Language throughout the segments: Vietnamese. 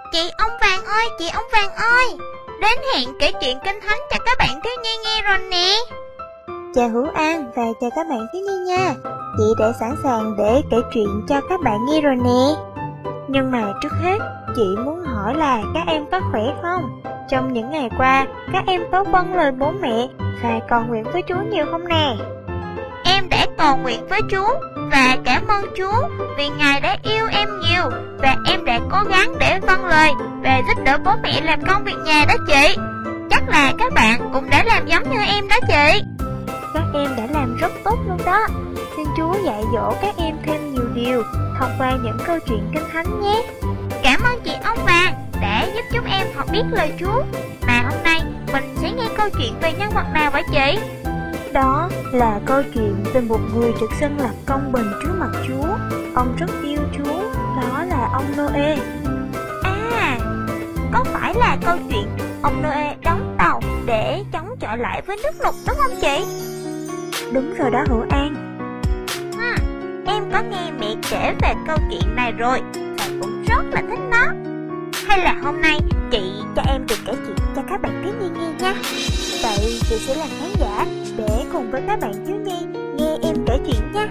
Chị ông Vàng ơi, chị ông Vàng ơi, đến hẹn kể chuyện Kinh Thánh cho các bạn thiếu nhi nghe rồi nè. Chào Hữu An và chào các bạn thiếu nhi nha. Chị đã sẵn sàng để kể chuyện cho các bạn nghe rồi nè. Nhưng mà trước hết, chị muốn hỏi là các em có khỏe không? Trong những ngày qua, các em có vâng lời bố mẹ và cầu nguyện với Chúa nhiều không nè? Em đã cầu nguyện với Chúa và cảm ơn Chúa vì Ngài đã yêu em nhiều, và em đã cố gắng để vâng lời và giúp đỡ bố mẹ làm công việc nhà đó chị. Chắc là các bạn cũng đã làm giống như em đó chị. Các em đã làm rất tốt luôn đó. Xin Chúa dạy dỗ các em thêm nhiều điều thông qua những câu chuyện Kinh Thánh nhé. Cảm ơn chị ông Vàng đã giúp chúng em học biết lời Chúa. Mà hôm nay mình sẽ nghe câu chuyện về nhân vật nào vậy chị? Đó là câu chuyện về một người được xưng là công bình trước mặt Chúa. Ông rất yêu Chúa, đó là ông Noe. À, có phải là câu chuyện ông Noe đóng tàu để chống chọi lại với nước lụt đúng không chị? Đúng rồi đó Hữu An. Em có nghe mẹ kể về câu chuyện này rồi và cũng rất là thích nó. Hay là hôm nay chị cho em được kể chuyện cho các bạn thiếu nhi nghe nha. Vậy chị sẽ làm khán giả để cùng với các bạn thiếu nhi nghe em kể chuyện nha.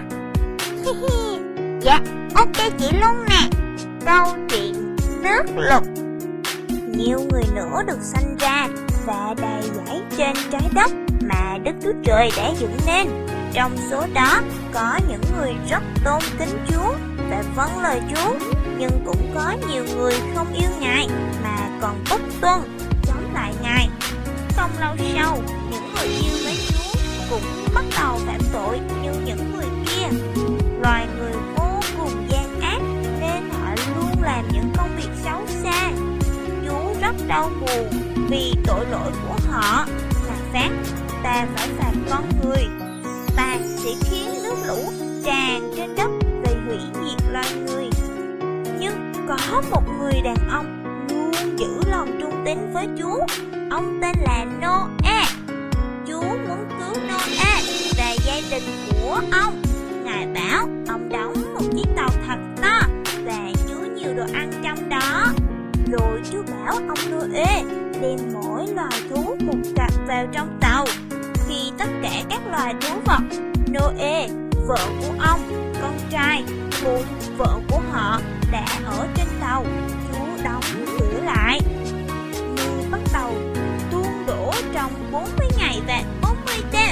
Dạ, ok chị luôn nè. Câu chuyện nước lụt. Nhiều người nữa được sanh ra và đầy dẫy trên trái đất mà Đức Chúa Trời đã dựng nên. Trong số đó có những người rất tôn kính Chúa và vâng lời Chúa, nhưng cũng có nhiều người không yêu Ngài mà còn bất tuân, chống lại Ngài. Không lâu sau, những người yêu với Chúa cũng bắt đầu phạm tội như những người kia. Loài người vô cùng gian ác nên họ luôn làm những công việc xấu xa. Chúa rất đau buồn vì tội lỗi của họ. Ngài phán, ta phải phạt con người. Ta sẽ khiến nước lũ tràn trên đất để hủy diệt loài người. Nhưng có một người đàn ông luôn giữ lòng trung tín với Chúa. Ông tên là Noe. Chúa muốn cứu Noe và gia đình của ông. Ngài bảo ông đóng một chiếc tàu thật to và chứa nhiều đồ ăn trong đó. Rồi Chúa bảo ông Noe đem mỗi loài thú một cặp vào trong tàu. Khi tất cả các loài thú vật, Noe, vợ của ông, con trai cùng vợ của họ đã ở trên tàu, Chúa đóng cửa lại. Mưa bắt đầu tuôn đổ trong 40 ngày và 40 đêm.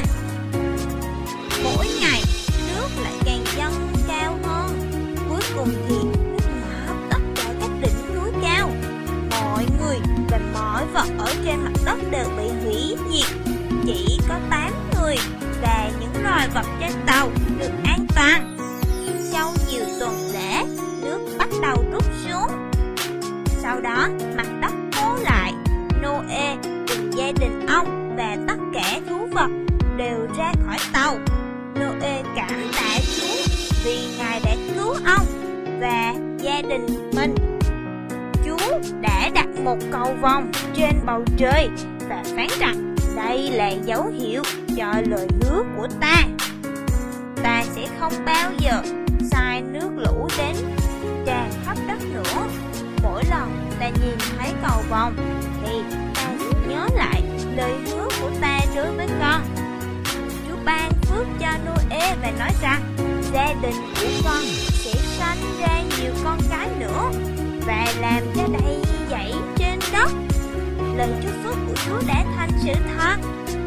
Mỗi ngày nước lại càng dâng cao hơn. Cuối cùng thì nước ngập tất cả các đỉnh núi cao. Mọi người và mọi vật ở trên mặt đất đều bị hủy diệt. Chỉ có 8 người và những loài vật trên tàu được an toàn. Sau nhiều tuần lễ, nước bắt đầu rút xuống. Sau đó, mặt đất khô lại. Noe cùng gia đình ông và tất cả thú vật đều ra khỏi tàu. Noe cảm tạ Chúa vì Ngài đã cứu ông và gia đình mình. Chúa đã đặt một cầu vồng trên bầu trời và phán rằng đây là dấu hiệu cho lời hứa của ta. Ta sẽ không bao giờ sai nước lũ đến tràn khắp đất nữa. Mỗi lần ta nhìn thấy cầu vồng thì ta sẽ nhớ lại lời hứa của ta đối với con. Chúa ban phước cho Noe và nói rằng gia đình của con sẽ sanh ra nhiều con cái nữa và làm cho đầy dẫy trên đất. Lời chúc phúc của Chúa đã thành sự thật.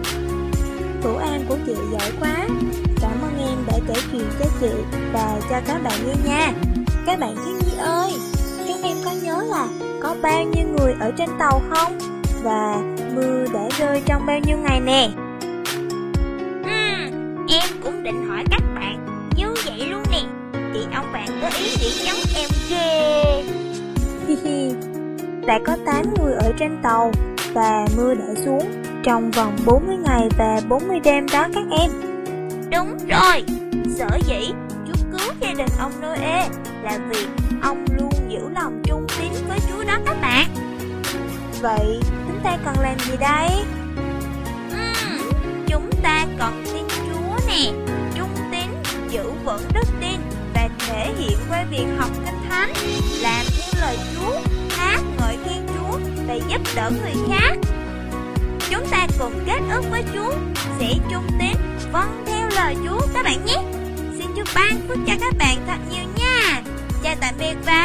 Hữu An của chị giỏi quá. Cảm ơn em đã kể chuyện cho chị và cho các bạn nghe nha. Các bạn thiếu nhi ơi, các em có nhớ là có bao nhiêu người ở trên tàu không? Và mưa đã rơi trong bao nhiêu ngày nè? Em cũng định hỏi các bạn như vậy luôn nè. Chị ông bạn có ý nghĩ giống em ghê. Đã có 8 người ở trên tàu và mưa đã xuống trong vòng 40 ngày và 40 đêm đó các em. Đúng rồi, sở dĩ Chúa cứu gia đình ông Noe là vì ông luôn giữ lòng trung tín với Chúa đó các bạn. Vậy chúng ta cần làm gì đây? Chúng ta cần tin Chúa nè, trung tín, giữ vững đức tin và thể hiện qua việc học Kinh Thánh, làm theo lời Chúa, hát ngợi giúp đỡ người khác. Chúng ta cùng kết ước với Chúa sẽ trung tín vâng theo lời Chúa các bạn nhé. Xin Chúa ban phước cho các bạn thật nhiều nha. Chào tạm biệt và